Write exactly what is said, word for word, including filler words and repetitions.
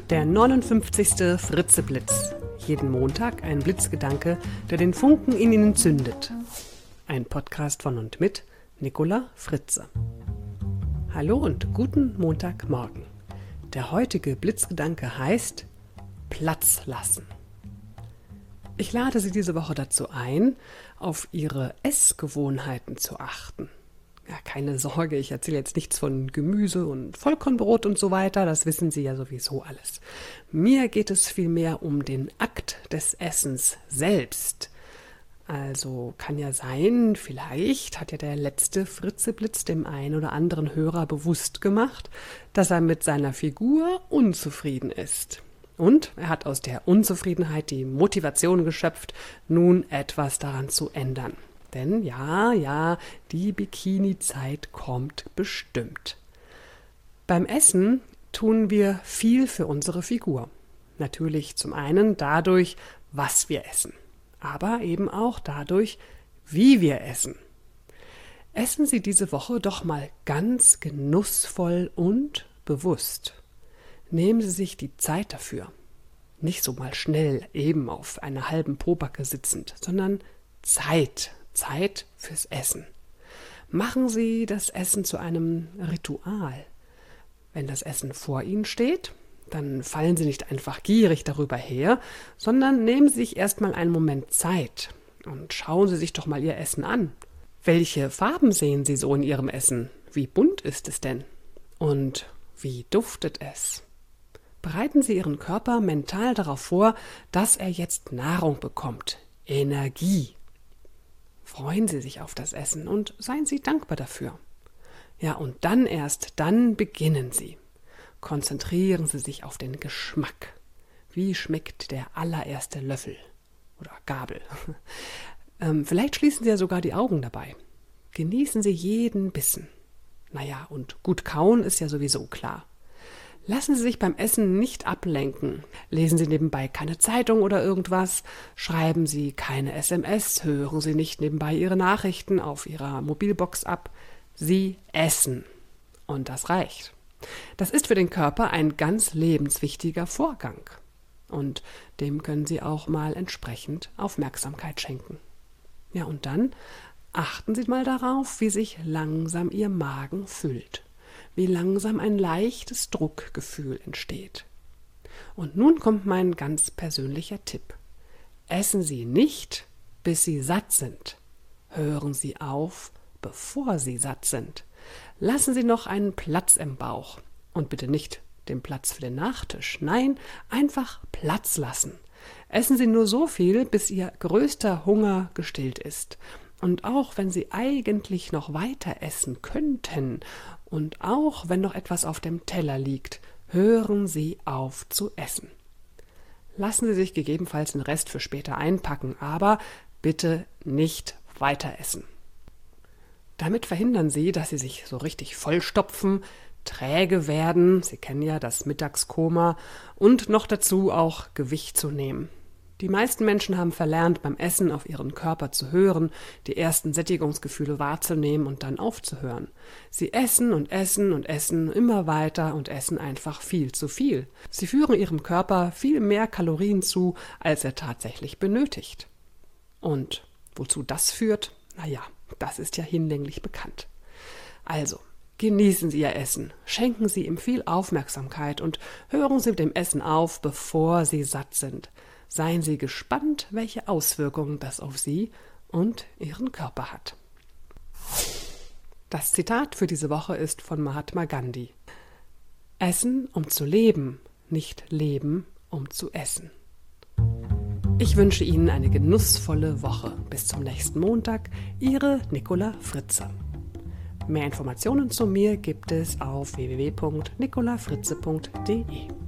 Der neunundfünfzigste Fritzeblitz. Jeden Montag ein Blitzgedanke, der den Funken in Ihnen zündet. Ein Podcast von und mit Nicola Fritze. Hallo und guten Montagmorgen. Der heutige Blitzgedanke heißt Platz lassen. Ich lade Sie diese Woche dazu ein, auf Ihre Essgewohnheiten zu achten. Ja, keine Sorge, ich erzähle jetzt nichts von Gemüse und Vollkornbrot und so weiter, das wissen Sie ja sowieso alles. Mir geht es vielmehr um den Akt des Essens selbst. Also kann ja sein, vielleicht hat ja der letzte Fritzeblitz dem einen oder anderen Hörer bewusst gemacht, dass er mit seiner Figur unzufrieden ist. Und er hat aus der Unzufriedenheit die Motivation geschöpft, nun etwas daran zu ändern. Denn ja, ja, die Bikini-Zeit kommt bestimmt. Beim Essen tun wir viel für unsere Figur. Natürlich zum einen dadurch, was wir essen, aber eben auch dadurch, wie wir essen. Essen Sie diese Woche doch mal ganz genussvoll und bewusst. Nehmen Sie sich die Zeit dafür. Nicht so mal schnell eben auf einer halben Pobacke sitzend, sondern Zeit. Zeit fürs Essen. Machen Sie das Essen zu einem Ritual. Wenn das Essen vor Ihnen steht, dann fallen Sie nicht einfach gierig darüber her, sondern nehmen Sie sich erstmal einen Moment Zeit und schauen Sie sich doch mal Ihr Essen an. Welche Farben sehen Sie so in Ihrem Essen? Wie bunt ist es denn? Und wie duftet es? Bereiten Sie Ihren Körper mental darauf vor, dass er jetzt Nahrung bekommt, Energie. Freuen Sie sich auf das Essen und seien Sie dankbar dafür. Ja, und dann erst, dann beginnen Sie. Konzentrieren Sie sich auf den Geschmack. Wie schmeckt der allererste Löffel oder Gabel? ähm, vielleicht schließen Sie ja sogar die Augen dabei. Genießen Sie jeden Bissen. Naja, und gut kauen ist ja sowieso klar. Lassen Sie sich beim Essen nicht ablenken. Lesen Sie nebenbei keine Zeitung oder irgendwas. Schreiben Sie keine S M S. Hören Sie nicht nebenbei Ihre Nachrichten auf Ihrer Mobilbox ab. Sie essen. Und das reicht. Das ist für den Körper ein ganz lebenswichtiger Vorgang. Und dem können Sie auch mal entsprechend Aufmerksamkeit schenken. Ja, und dann achten Sie mal darauf, wie sich langsam Ihr Magen füllt. Wie langsam ein leichtes Druckgefühl entsteht. Und nun kommt mein ganz persönlicher Tipp. Essen Sie nicht, bis Sie satt sind. Hören Sie auf, bevor Sie satt sind. Lassen Sie noch einen Platz im Bauch. Und bitte nicht den Platz für den Nachtisch. Nein, einfach Platz lassen. Essen Sie nur so viel, bis Ihr größter Hunger gestillt ist. Und auch wenn Sie eigentlich noch weiter essen könnten und auch wenn noch etwas auf dem Teller liegt, hören Sie auf zu essen. Lassen Sie sich gegebenenfalls den Rest für später einpacken, aber bitte nicht weiter essen. Damit verhindern Sie, dass Sie sich so richtig vollstopfen, träge werden, Sie kennen ja das Mittagskoma, und noch dazu auch Gewicht zu nehmen. Die meisten Menschen haben verlernt, beim Essen auf ihren Körper zu hören, die ersten Sättigungsgefühle wahrzunehmen und dann aufzuhören. Sie essen und essen und essen immer weiter und essen einfach viel zu viel. Sie führen ihrem Körper viel mehr Kalorien zu, als er tatsächlich benötigt. Und wozu das führt? Naja, das ist ja hinlänglich bekannt. Also, genießen Sie Ihr Essen, schenken Sie ihm viel Aufmerksamkeit und hören Sie mit dem Essen auf, bevor Sie satt sind. Seien Sie gespannt, welche Auswirkungen das auf Sie und Ihren Körper hat. Das Zitat für diese Woche ist von Mahatma Gandhi. Essen, um zu leben, nicht leben, um zu essen. Ich wünsche Ihnen eine genussvolle Woche. Bis zum nächsten Montag, Ihre Nicola Fritze. Mehr Informationen zu mir gibt es auf w w w punkt nicola fritze punkt d e.